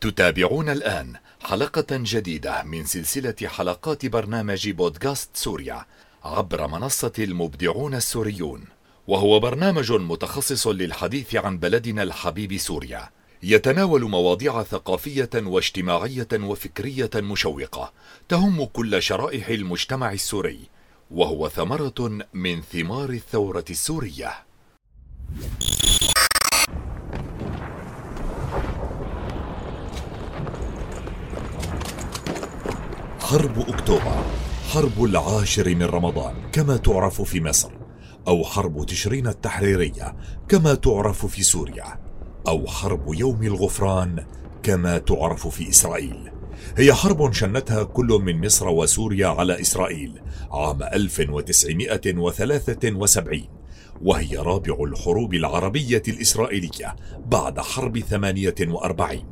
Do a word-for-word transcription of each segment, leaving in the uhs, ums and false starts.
تتابعون الآن حلقة جديدة من سلسلة حلقات برنامج بودكاست سوريا عبر منصة المبدعون السوريون، وهو برنامج متخصص للحديث عن بلدنا الحبيب سوريا، يتناول مواضيع ثقافية واجتماعية وفكرية مشوقة تهم كل شرائح المجتمع السوري، وهو ثمرة من ثمار الثورة السورية. حرب أكتوبر، حرب العاشر من رمضان كما تعرف في مصر، أو حرب تشرين التحريرية كما تعرف في سوريا، أو حرب يوم الغفران كما تعرف في إسرائيل، هي حرب شنتها كل من مصر وسوريا على إسرائيل عام ألف وتسعمائة وثلاثة وسبعين، وهي رابع الحروب العربية الإسرائيلية بعد حرب ثمانية وأربعين.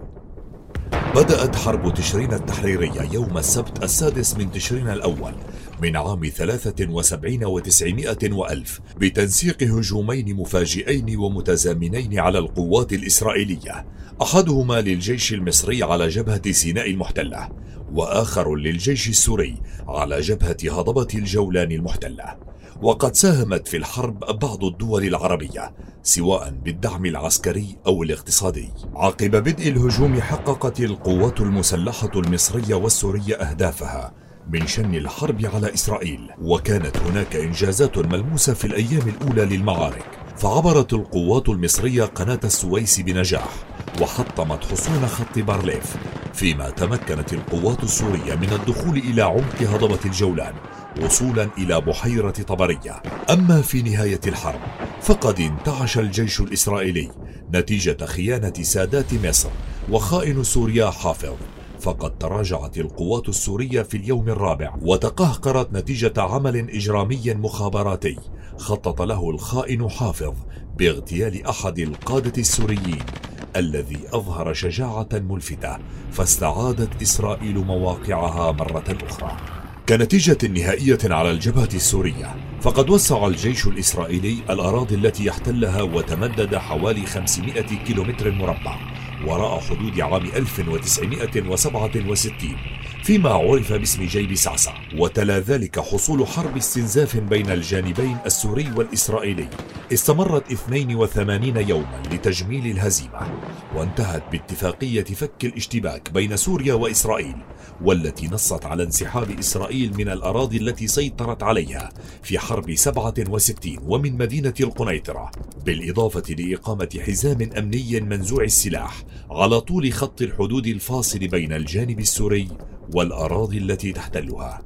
بدأت حرب تشرين التحريرية يوم السبت السادس من تشرين الأول من عام ثلاثة وسبعين وتسعمائة وألف بتنسيق هجومين مفاجئين ومتزامنين على القوات الإسرائيلية، أحدهما للجيش المصري على جبهة سيناء المحتلة، وآخر للجيش السوري على جبهة هضبة الجولان المحتلة. وقد ساهمت في الحرب بعض الدول العربية سواء بالدعم العسكري أو الاقتصادي. عقب بدء الهجوم حققت القوات المسلحة المصرية والسورية أهدافها من شن الحرب على إسرائيل، وكانت هناك إنجازات ملموسة في الأيام الأولى للمعارك، فعبرت القوات المصرية قناة السويس بنجاح وحطمت حصون خط بارليف، فيما تمكنت القوات السورية من الدخول إلى عمق هضبة الجولان وصولا إلى بحيرة طبرية. أما في نهاية الحرب فقد انتعش الجيش الإسرائيلي نتيجة خيانة سادات مصر وخائن سوريا حافظ، فقد تراجعت القوات السورية في اليوم الرابع وتقهقرت نتيجة عمل إجرامي مخابراتي خطط له الخائن حافظ باغتيال أحد القادة السوريين الذي أظهر شجاعة ملفتة، فاستعادت إسرائيل مواقعها مرة أخرى. كنتيجة نهائية على الجبهة السورية فقد وسع الجيش الإسرائيلي الأراضي التي يحتلها وتمدد حوالي خمسمائة كيلومتر مربع وراء حدود عام ألف وتسعمائة وسبعة وستين فيما عرف باسم جيب سعسع، وتلا ذلك حصول حرب استنزاف بين الجانبين السوري والإسرائيلي استمرت اثنين وثمانين يوما لتجميل الهزيمة، وانتهت باتفاقية فك الاشتباك بين سوريا وإسرائيل، والتي نصت على انسحاب إسرائيل من الأراضي التي سيطرت عليها في حرب سبعة وستين ومن مدينة القنيطرة، بالإضافة لإقامة حزام أمني منزوع السلاح على طول خط الحدود الفاصل بين الجانب السوري والأراضي التي تحتلها.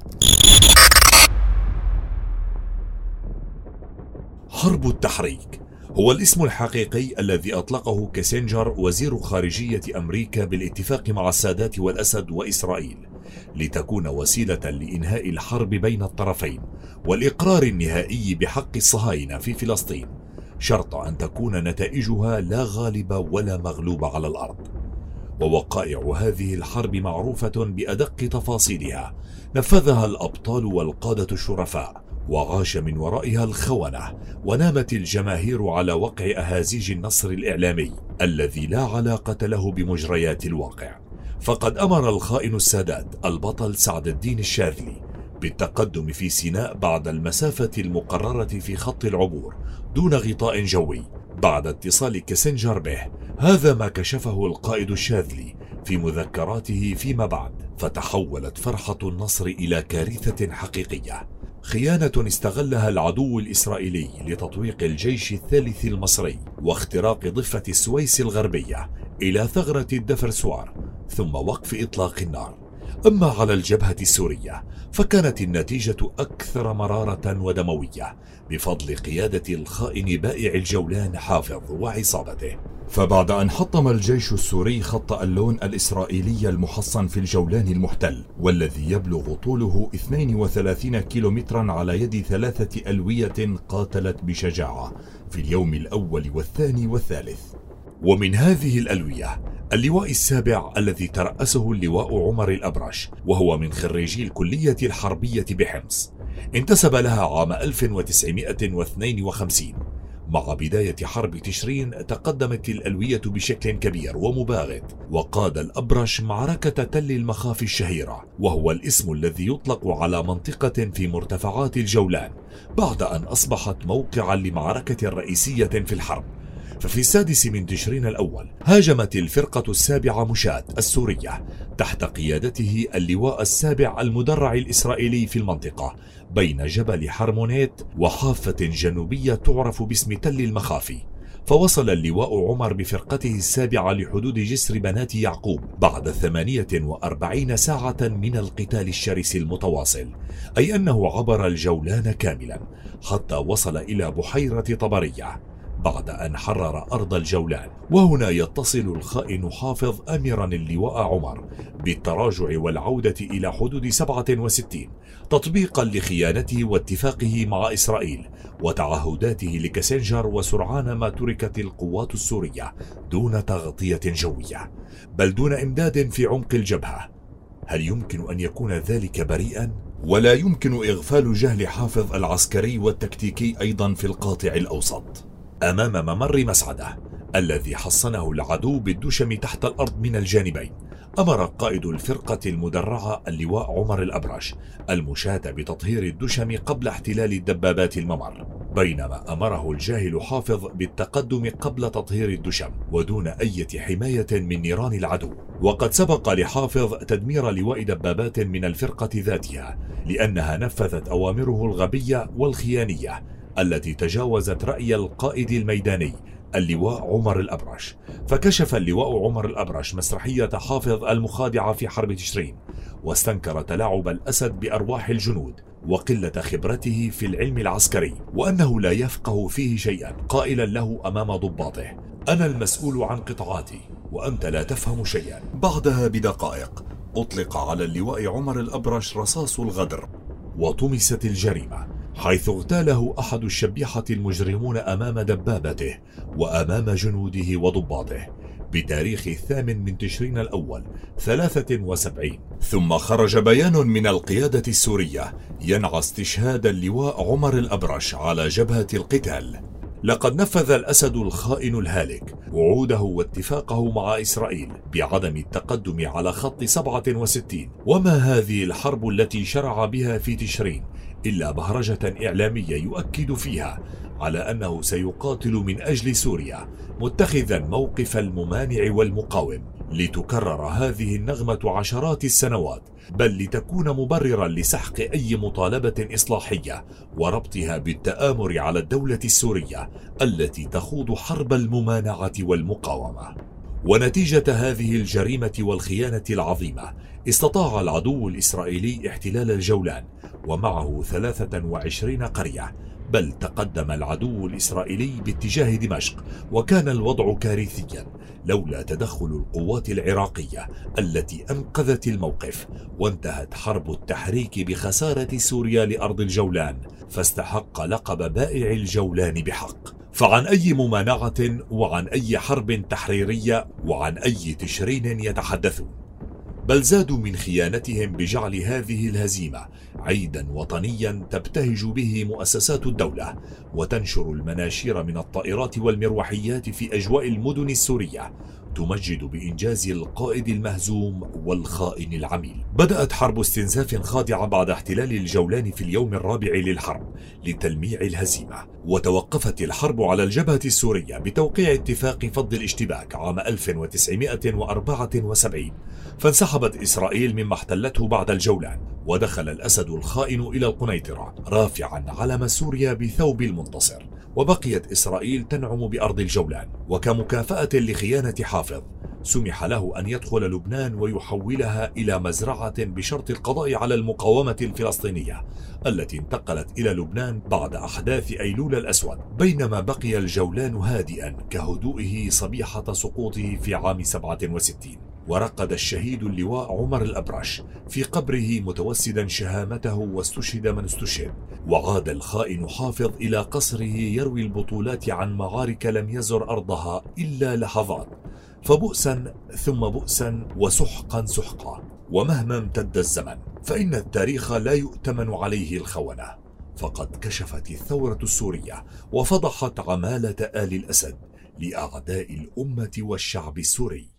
حرب التحريك هو الاسم الحقيقي الذي أطلقه كيسنجر وزير خارجية أمريكا بالاتفاق مع السادات والأسد وإسرائيل لتكون وسيلة لإنهاء الحرب بين الطرفين والإقرار النهائي بحق الصهاينة في فلسطين، شرط أن تكون نتائجها لا غالب ولا مغلوب على الأرض. ووقائع هذه الحرب معروفة بأدق تفاصيلها، نفذها الأبطال والقادة الشرفاء، وعاش من ورائها الخونة، ونامت الجماهير على وقع أهازيج النصر الإعلامي الذي لا علاقة له بمجريات الواقع. فقد أمر الخائن السادات البطل سعد الدين الشاذلي بالتقدم في سيناء بعد المسافة المقررة في خط العبور دون غطاء جوي بعد اتصال كيسنجر به. هذا ما كشفه القائد الشاذلي في مذكراته فيما بعد، فتحولت فرحة النصر إلى كارثة حقيقية، خيانة استغلها العدو الإسرائيلي لتطويق الجيش الثالث المصري واختراق ضفة السويس الغربية إلى ثغرة الدفرسوار ثم وقف إطلاق النار. أما على الجبهة السورية فكانت النتيجة أكثر مرارة ودموية بفضل قيادة الخائن بائع الجولان حافظ وعصابته. فبعد أن حطم الجيش السوري خط اللون الإسرائيلي المحصن في الجولان المحتل، والذي يبلغ طوله اثنين وثلاثين كيلومترا على يد ثلاثة ألوية قاتلت بشجاعة في اليوم الأول والثاني والثالث. ومن هذه الألوية اللواء السابع الذي ترأسه اللواء عمر الأبرش، وهو من خريجي الكلية الحربية بحمص، انتسب لها عام ألف وتسعمائة واثنين وخمسين، مع بداية حرب تشرين تقدمت الألوية بشكل كبير ومباغت، وقاد الأبرش معركة تل المخافي الشهيرة، وهو الاسم الذي يطلق على منطقة في مرتفعات الجولان بعد أن أصبحت موقعا لمعركة رئيسية في الحرب. ففي السادس من تشرين الأول هاجمت الفرقة السابعة مشاة السورية تحت قيادته اللواء السابع المدرع الإسرائيلي في المنطقة بين جبل حرمونيت وحافة جنوبية تعرف باسم تل المخافي. فوصل اللواء عمر بفرقته السابعة لحدود جسر بنات يعقوب بعد ثمانية وأربعين ساعة من القتال الشرس المتواصل، أي أنه عبر الجولان كاملا حتى وصل إلى بحيرة طبرية بعد أن حرر أرض الجولان. وهنا يتصل الخائن حافظ أمرا اللواء عمر بالتراجع والعودة إلى حدود سبعة وستين تطبيقا لخيانته واتفاقه مع إسرائيل وتعهداته لكسنجر وسرعان ما تركت القوات السورية دون تغطية جوية بل دون إمداد في عمق الجبهة. هل يمكن أن يكون ذلك بريئا؟ ولا يمكن إغفال جهل حافظ العسكري والتكتيكي أيضا في القاطع الأوسط. أمام ممر مسعدة الذي حصنه العدو بالدشم تحت الأرض من الجانبين، أمر قائد الفرقة المدرعة اللواء عمر الأبرش المشاة بتطهير الدشم قبل احتلال الدبابات الممر، بينما أمره الجاهل حافظ بالتقدم قبل تطهير الدشم ودون أي حماية من نيران العدو. وقد سبق لحافظ تدمير لواء دبابات من الفرقة ذاتها لأنها نفذت أوامره الغبية والخيانية التي تجاوزت رأي القائد الميداني اللواء عمر الأبرش. فكشف اللواء عمر الأبرش مسرحية حافظ المخادعة في حرب تشرين، واستنكر تلاعب الأسد بأرواح الجنود وقلة خبرته في العلم العسكري وأنه لا يفقه فيه شيئا، قائلا له أمام ضباطه: أنا المسؤول عن قطاعاتي وأنت لا تفهم شيئا. بعدها بدقائق أطلق على اللواء عمر الأبرش رصاص الغدر وطمست الجريمة، حيث اغتاله أحد الشبيحة المجرمون أمام دبابته وأمام جنوده وضباطه بتاريخ الثامن من تشرين الأول ثلاثة وسبعين. ثم خرج بيان من القيادة السورية ينعى استشهاد اللواء عمر الأبرش على جبهة القتال. لقد نفذ الأسد الخائن الهالك وعوده واتفاقه مع إسرائيل بعدم التقدم على خط سبعة وستين. وما هذه الحرب التي شرع بها في تشرين إلا بهرجة إعلامية يؤكد فيها على أنه سيقاتل من أجل سوريا، متخذا موقف الممانع والمقاوم، لتكرر هذه النغمة عشرات السنوات، بل لتكون مبررا لسحق أي مطالبة إصلاحية وربطها بالتآمر على الدولة السورية التي تخوض حرب الممانعة والمقاومة. ونتيجة هذه الجريمة والخيانة العظيمة استطاع العدو الإسرائيلي احتلال الجولان ومعه ثلاثة وعشرين قرية، بل تقدم العدو الإسرائيلي باتجاه دمشق، وكان الوضع كارثيا لولا تدخل القوات العراقية التي أنقذت الموقف. وانتهت حرب التحريك بخسارة سوريا لأرض الجولان، فاستحق لقب بائع الجولان بحق. فعن أي ممانعة وعن أي حرب تحريرية وعن أي تشرين يتحدثون؟ بل زادوا من خيانتهم بجعل هذه الهزيمة عيدا وطنيا تبتهج به مؤسسات الدولة وتنشر المناشير من الطائرات والمروحيات في أجواء المدن السورية تمجد بإنجاز القائد المهزوم والخائن العميل. بدأت حرب استنزاف خادعة بعد احتلال الجولان في اليوم الرابع للحرب لتلميع الهزيمة، وتوقفت الحرب على الجبهة السورية بتوقيع اتفاق فض الاشتباك عام ألف وتسعمائة وأربعة وسبعين، فانسحبت إسرائيل مما احتلته بعد الجولان، ودخل الأسد الخائن إلى القنيطرة رافعا علم سوريا بثوب المنتصر، وبقيت إسرائيل تنعم بأرض الجولان. وكمكافأة لخيانة حافظ سمح له أن يدخل لبنان ويحولها إلى مزرعة بشرط القضاء على المقاومة الفلسطينية التي انتقلت إلى لبنان بعد أحداث أيلول الأسود، بينما بقي الجولان هادئا كهدوئه صبيحة سقوطه في عام سبعة وستين. ورقد الشهيد اللواء عمر الأبرش في قبره متوسدا شهامته واستشهد من استشهد. وعاد الخائن حافظ إلى قصره يروي البطولات عن معارك لم يزر أرضها إلا لحظات، فبؤسا ثم بؤسا وسحقا سحقا. ومهما امتد الزمن فإن التاريخ لا يؤتمن عليه الخونة، فقد كشفت الثورة السورية وفضحت عمالة آل الأسد لأعداء الأمة والشعب السوري.